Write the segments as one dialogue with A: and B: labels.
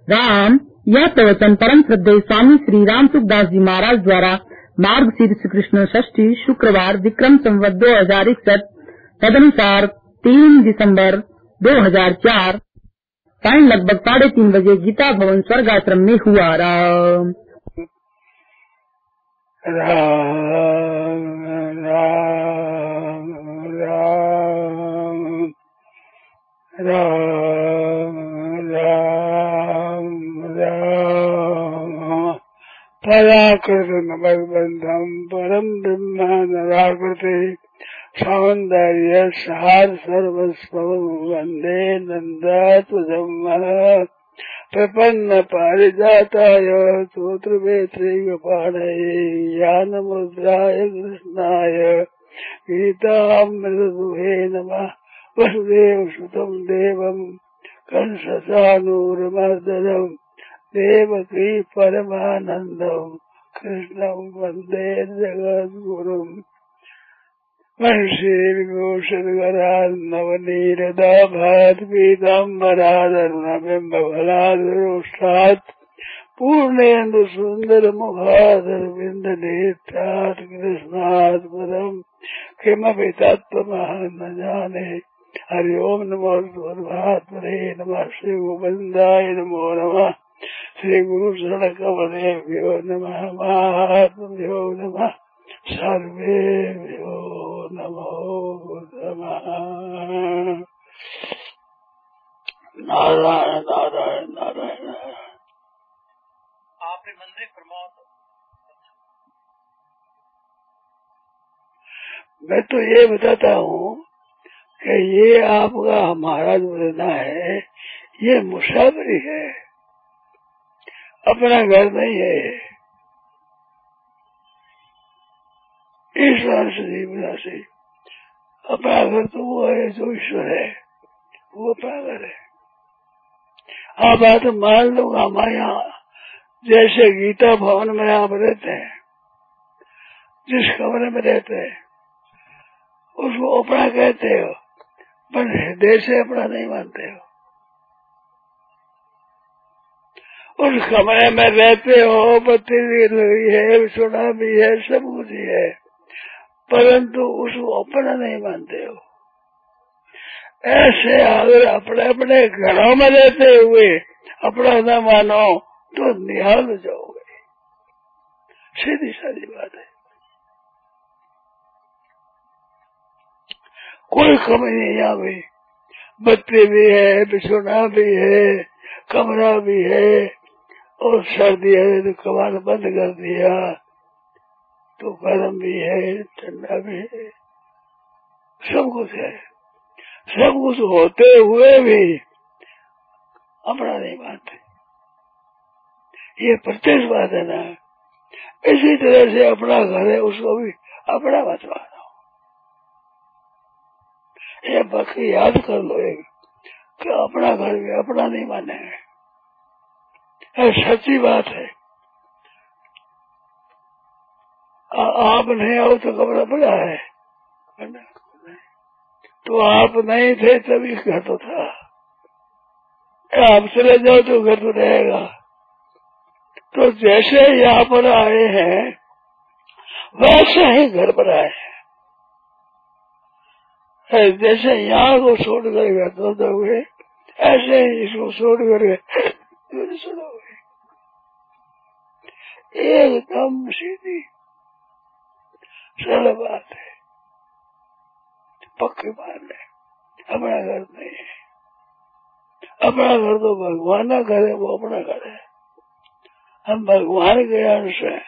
A: राम। यह प्रवचन परम श्रद्धेय स्वामी श्री राम सुखदास जी महाराज द्वारा मार्गशीर्ष कृष्ण षष्ठी शुक्रवार विक्रम संवत 2061 तदनुसार 3 दिसंबर 2004 टाइम लगभग 3:30 बजे गीता भवन स्वर्गाश्रम में हुआ। राम
B: राम राम राम राम राम राम पराकृत नमस्बंधम परम ब्रह्म नराकृति सौंदर्य सार सर्वस्व वंदे नंदात्मजं प्रपन्न पारिजाताय स्तोत्र वेत्रिगपाणये ज्ञानमुद्राय कृष्णाय गीतामृतदुहे नमः। वसुदेव सुतं देवं कंसचानूरमर्दनं देवकी परमानन्दं कृष्णं वन्दे जगद्गुरुम्। महर्षिर्घोषगरान्नवनीरदाभात् पीताम्बरादरुणबिम्बफलादरोष्ठात् पूर्णेन्दु सुन्दरमुखादरविन्दनेत्रात् कृष्णात् परम् किमपि तत्त्वमहं न जाने। हरि ओम नमो भगवते नमः। श्री गोविन्दाय नमो नमः। श्री गुरु शरणकमलेभ्यो नमः। महात्मभ्यो नमः। सर्वेभ्यो नमो नमः। नारायण नारायण नारायण।
C: आपने मंदिर प्रमोद
B: मैं तो ये बताता हूँ कि ये आपका महाराज बनना है, ये मुसाफरी है, अपना घर नहीं है। ईश्वर से जीवना से अपना घर तो वो है जो ईश्वर है, वो अपना घर है। आप बात मान लो, हमारे यहाँ जैसे गीता भवन में आप रहते हैं, जिस कमरे में रहते हैं उसको अपना कहते हो, पर हृदय से अपना नहीं मानते हो। उस कमरे में रहते हो, बत्ती भी है, सोना भी है, सब कुछ है, परंतु उसको अपना नहीं मानते हो। ऐसे अगर अपने अपने घरों में रहते हुए अपना न मानो तो निहाल जाओगे। सीधी सारी बात है, कोई कमी नहीं। यहाँ भी बत्ती भी है, बिछोना भी है, कमरा भी है, और सर्दी है तो कबाड़ बंद कर दिया तो गर्म भी है, ठंडा भी है, सब कुछ है। सब कुछ होते हुए भी अपना नहीं मानते, ये प्रत्यक्ष बात है ना। इसी तरह से अपना घर है, उसको भी अपना मत मानो। ये बाकी याद कर लो एक कि अपना घर भी अपना नहीं मानेंगे, सच्ची बात है। आप नहीं आओ तो कमरा बड़ा है, तो आप नहीं थे तभी घर तो था। आप चले जाओ तो घर तो रहेगा। तो जैसे यहाँ पर आए हैं वैसे ही घर पर आए हैं। जैसे यहाँ को छोड़ कर घर तो हुए, ऐसे ही इसको छोड़ कर छोड़ोगे। एकदम सीधी सरल बात है, पक्की बात है। अपना घर नहीं है, अपना घर तो भगवान का घर है, वो अपना घर है। हम भगवान के अंश हैं।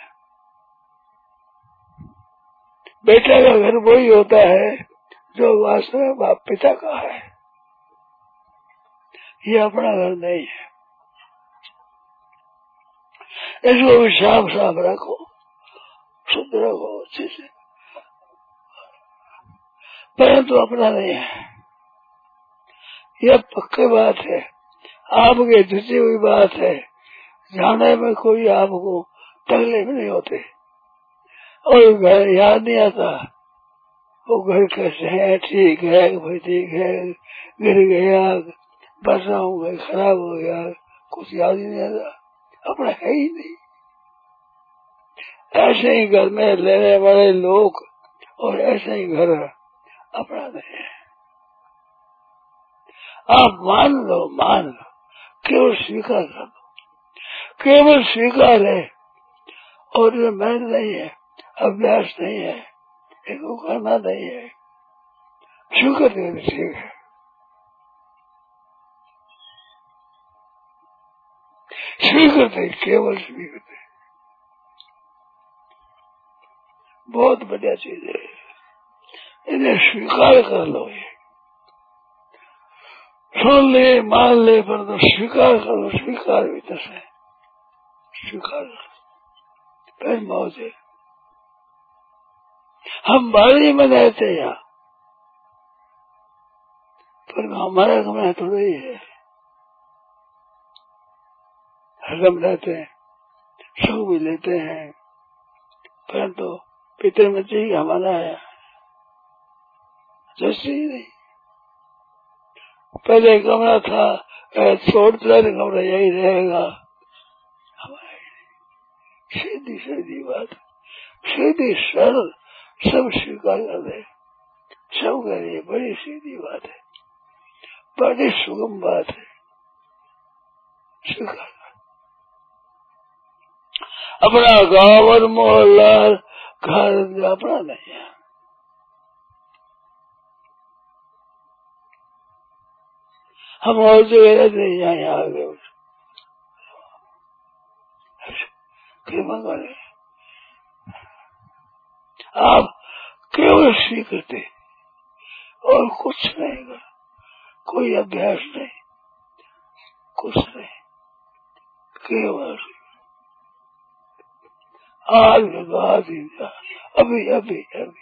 B: बेटा का घर वही होता है जो वास्तव में बाप पिता का है। ये अपना घर नहीं है। इसको भी साफ साफ रखो, शुद्ध रखो अच्छे से, परंतु अपना नहीं है। यह पक्की बात है, आपके धुची हुई बात है। जाने में कोई आपको तकलीफ नहीं होती, और घर याद नहीं आता वो घर कैसे है, ठीक है भाई, ठीक है, गिर गया, बरसा हो गया, खराब हो गया, कुछ याद ही नहीं आता, अपना है ही नहीं। ऐसे ही घर में रहने वाले लोग और ऐसे ही घर अपना नहीं है। आप मान लो, केवल स्वीकार कर दो, केवल स्वीकार है। और ये मेहनत नहीं है, अभ्यास नहीं है, इसको करना नहीं है, स्वीकार देना ठीक है। स्वीकृत, केवल स्वीकृत, बहुत बढ़िया चीज है। इन्हें स्वीकार कर लो, ये सुन ले मान ले, पर तो स्वीकार कर लो। स्वीकार भी तसे स्वीकार फिर मौज है। हम बाड़ी में रहते हैं यहाँ, पर हमारा कमरा थोड़ा ही है। हम रहते हैं, सुख भी लेते हैं, परंतु पितर में चाहिए हमारा है जैसे ही नहीं। पहले कमरा था, छोड़ता कमरा यही रहेगा। सीधी सीधी बात, सीधी सरल, सब स्वीकार कर दे, सब कह रही बड़ी सीधी बात है, बड़ी सुगम बात है, स्वीकार। अपना गाँव और मोहल्ला घर अपना नहीं है। हम और जगह रहते हैं, यहाँ आ गए कृपा करें। आप केवल स्वीकृति और कुछ नहीं कर, कोई अभ्यास नहीं, कुछ नहीं, केवल आज बात ही अभी अभी अभी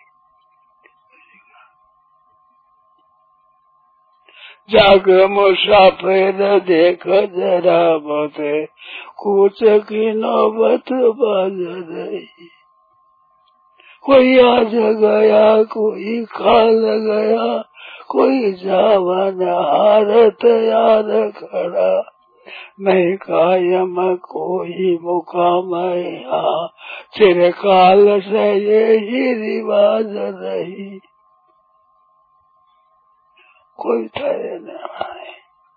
B: जाग मुसाफिर देख जरा बोते कुछ की नौबत बाज रही। कोई आज गया, कोई काल गया, कोई जावन हारत यार खड़ा। मैं कायम कोई मुकाम यहाँ, चिरकाल से यही रिवाज रही। कोई ठहरे न आए।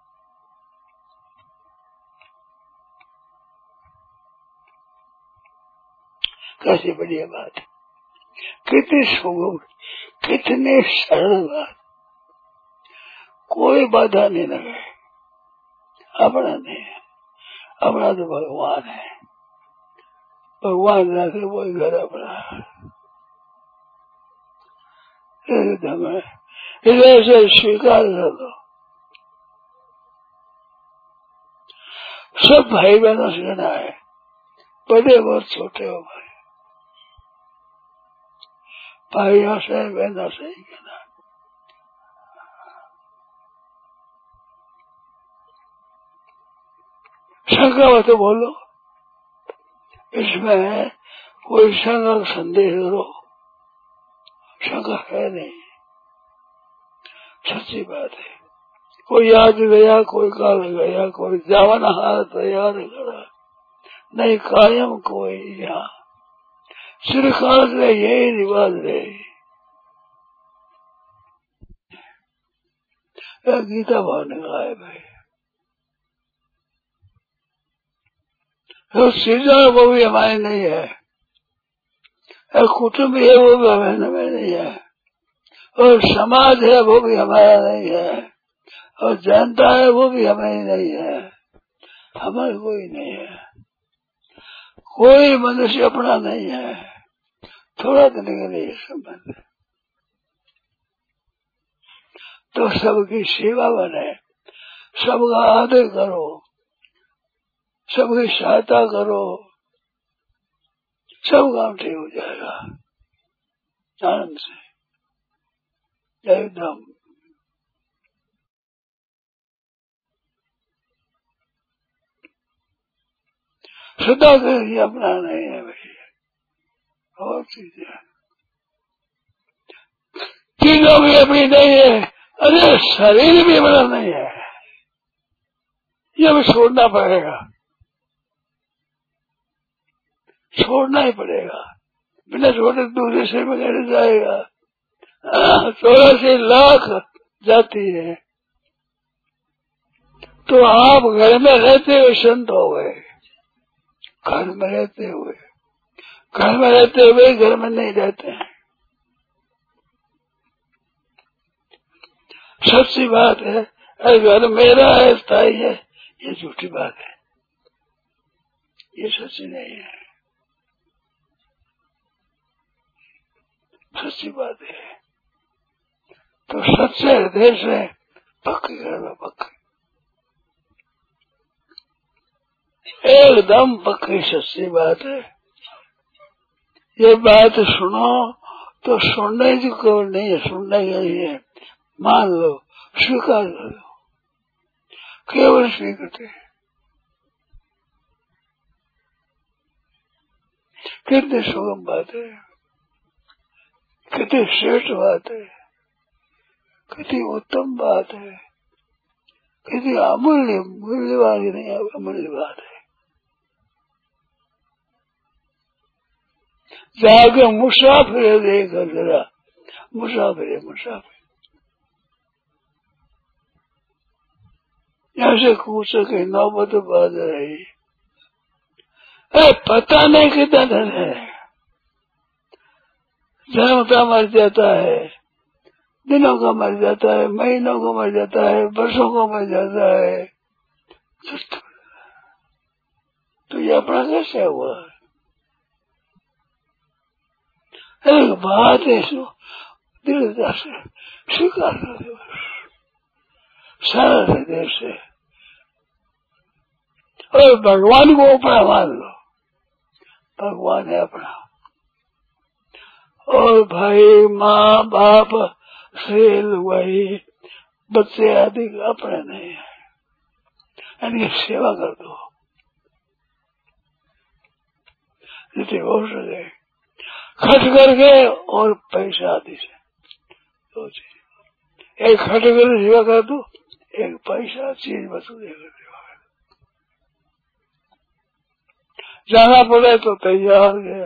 B: कैसी बढ़िया बात है, कितनी सुगम, कितने सरल बात, कोई बाधा नहीं लगे। अपना नहीं है, अपना तो भगवान है, भगवान रखे वही घर अपना एकदम है। इधर से स्वीकार कर दो। सब भाई बहनों से कहना है, बड़े बहुत छोटे हो भाई, भाइयों से बहनों से ही कहना। शंका हो तो बोलो, इसमें कोई शंका संदेह करो, शंका है नहीं, सच्ची बात है। कोई आज गया, कोई काल गया, कोई जावन हार तैयार खड़ा, नहीं कायम कोई यहाँ, चिरकाल से यही रिवाज रहे। गीता भाव ने कहा है भाई, तो सीधा वो भी हमारे नहीं है, कुटुंब है वो भी हमें नहीं है, और समाज है वो भी हमारा नहीं है, और जनता है वो भी हमें नहीं है, हमारे कोई नहीं है। कोई मनुष्य अपना नहीं है, थोड़ा दिन के लिए संबंध, तो सबकी सेवा बने, सबका आदर करो, सबकी सहायता करो, सब काम ठीक हो जाएगा आनंद से एकदम। सदा के अपना नहीं है भाई, और चीजें चीजों भी अपनी नहीं है, अरे शरीर भी अपना नहीं है, ये भी छोड़ना पड़ेगा, छोड़ना ही पड़ेगा, बिना छोड़े दूसरे से में कैसे जाएगा। 84 लाख जाती है, तो आप घर में रहते हुए संत हो गए। घर में रहते हुए, घर में रहते हुए घर में नहीं रहते हैं। सच्ची बात है, घर मेरा है, स्थायी है, ये झूठी बात है, ये सच्ची नहीं है, सच्ची बात है। तो सच्चे हृदय से पक्के घर में पक्के, एकदम पक्की सच्ची बात है। ये बात सुनो तो सुनने की कोई नहीं है, सुनने की नहीं है, मान लो, स्वीकार कर लो, केवल स्वीकृति। कितनी सुगम बात है, कितनी श्रेष्ठ बात है, कितनी उत्तम बात है, कितनी अमूल्य, मूल्यवान नहीं, अमूल्य बात है। जाके मुसाफिर देखकर जरा, मुसाफिर मुसाफिर ऐसे कूद सके नौबत बात रही। पता नहीं कितना धन है, जन्म का मर जाता है, दिनों का मर जाता है, महीनों का मर जाता है, वर्षों का मर जाता है, तो ये अपना कैसे हुआ? एक बात है, दृढ़ता से स्वीकार कर दो, सरल हृदय से, और भगवान को अपना मान लो, भगवान है अपना। और भाई माँ बाप से वही बच्चे आदि अपने नहीं है, इनकी सेवा कर दो जितनी हो सके, खर्च करके और पैसा आदि से, दो चीज, एक खर्च करके सेवा कर दो, एक पैसा चीज वस्तु देकर सेवा कर दो। जाना पड़े तो तैयार है,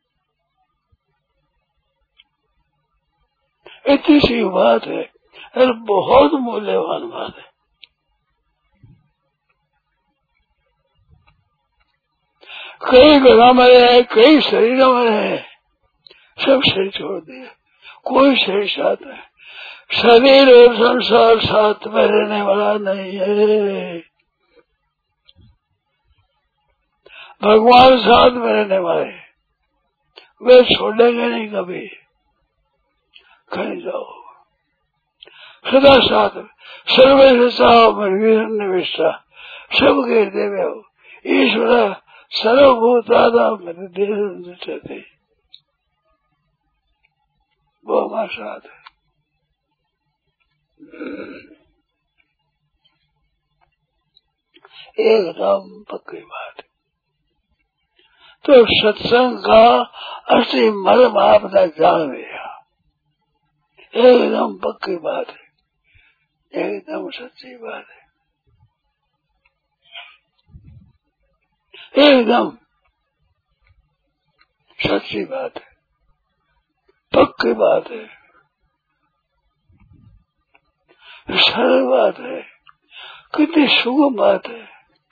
B: इतनी सी बात है, और बहुत मूल्यवान बात है। कई घरों में रहे, कई शरीरों में रहे, सब शरीर छोड़ दिए, कोई शरीर साथ है, शरीर और संसार साथ में रहने वाला नहीं है, भगवान साथ में रहने वाले, वे छोड़ेंगे नहीं कभी, कहीं जाओ सदा साथ में, सर्वे निविष्टा, सबके देवे हो ईश्वर सर्वभूतादा मेरे देह, वो हमारे साथ है। एकदम पक्की बात है। तो सत्संग का असली मर्म आपने जान लिया, एकदम पक्की बात है, एकदम सच्ची बात है, एकदम सच्ची बात है, पक्की बात है, सरल बात है, कितनी सुगम बात है।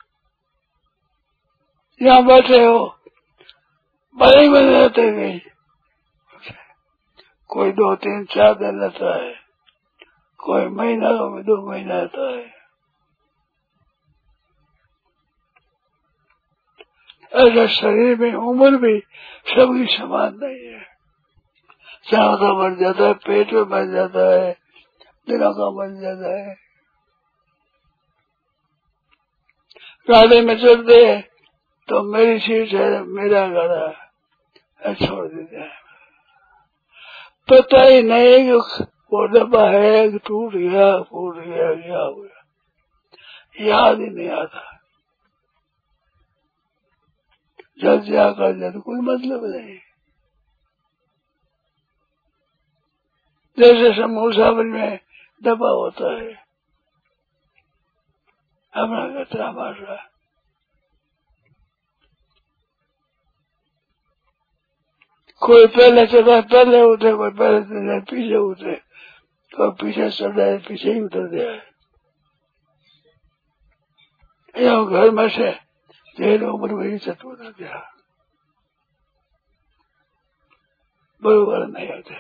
B: यहाँ बैठे हो, बड़े में रहते गई, कोई 2, 3, 4 दिन रहता है, कोई महीना में 2 महीना रहता है। ऐसा शरीर में उम्र भी सबकी समान नहीं है, चारों का मर जाता है, पेट में मर जाता है, दिनों का मर जाता है, गाड़ी में चलते हैं तो मेरी सीट है, मेरा गाड़ा है, छोड़ देते हैं, पता ही नहीं कि वो डब्बा है कि टूट गया, फूट गया, क्या हो गया, याद ही नहीं आता। जब जाकर जाए तो कोई मतलब नहीं, जैसे समोसा में डब्बा होता है, अपना कतरा मार रहा है। कोई पहले चढ़ा पहले उतरे, कोई पहले चढ़ा पीछे उतरे, कोई पीछे चढ़ा है पीछे ही उतर गया है। यहाँ घर में से देर उम्र में ही चट उतर गया, बरोबर नहीं होते।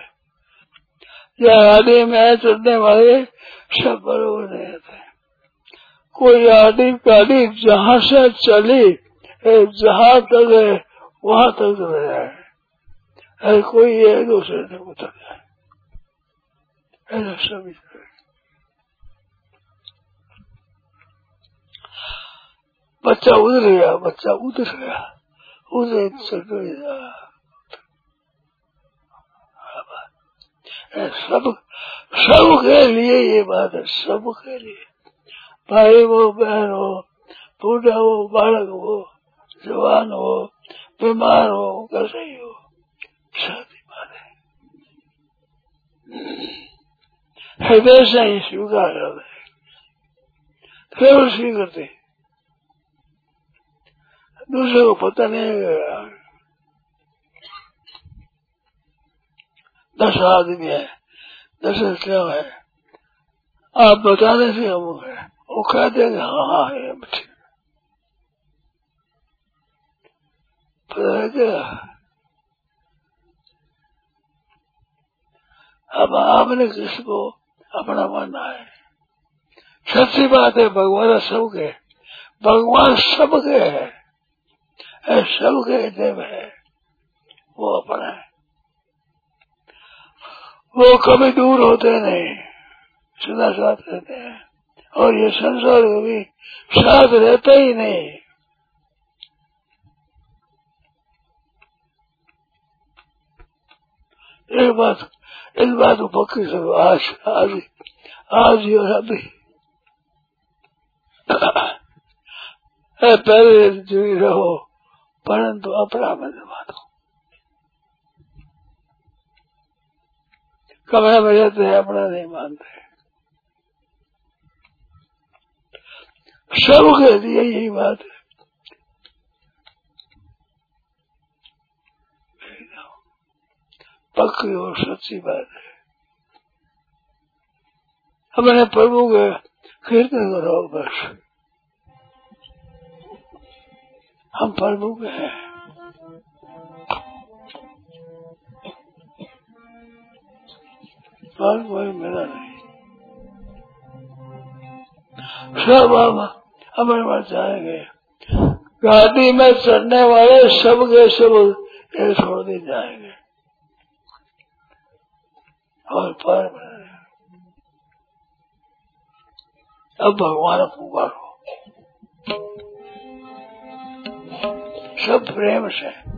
B: आदि में चढ़ने वाले सब बरोबर नहीं होते। कोई आदि गाड़ी जहाँ से चली जहाँ तक है वहां तक जाए, कोई एक दूसरे से उतर जाए, ऐसा सभी। बच्चा उधर गया, बच्चा उधर गया, उधर चल गया। सबके लिए ये बात है, सबके लिए, भाई हो, बहन हो, बूढ़ा हो, बालक हो, जवान हो, बीमार हो, कैसे ही हो, सारी बात है। हृदय से ही स्वीकार करते, केवल स्वीकारते, दूसरे को पता नहीं है। 10 आदमी है, 10 क्या है, आप बताने से हम है, वो कह देंगे हाँ ये बच्चे पता है क्या। अब आपने किसको अपना मानना है, सच्ची बात है, भगवान सबके, भगवान सबके है, सबके देव है, वो अपना है, वो कभी दूर होते नहीं, सदा साथ रहते हैं, और ये संसार कभी साथ रहता ही नहीं। एक बात, इस बात को पक्की सब आज ही और अभी पहले जुड़ी रहो, परंतु अपना में बात हो। कमरे में रहते हैं, अपना नहीं मानते, सबके लिए यही बात है। पक्की और सच्ची बात है। अपने प्रभु के कीर्तन करो बस, हम प्रभु के हैं। और कोई मेरा नहीं, सब हमारे पास जाएंगे। गाड़ी में चढ़ने वाले सब के सब ये छोड़ दे जाएंगे और पर अब भगवान पुकारो सब प्रेम से।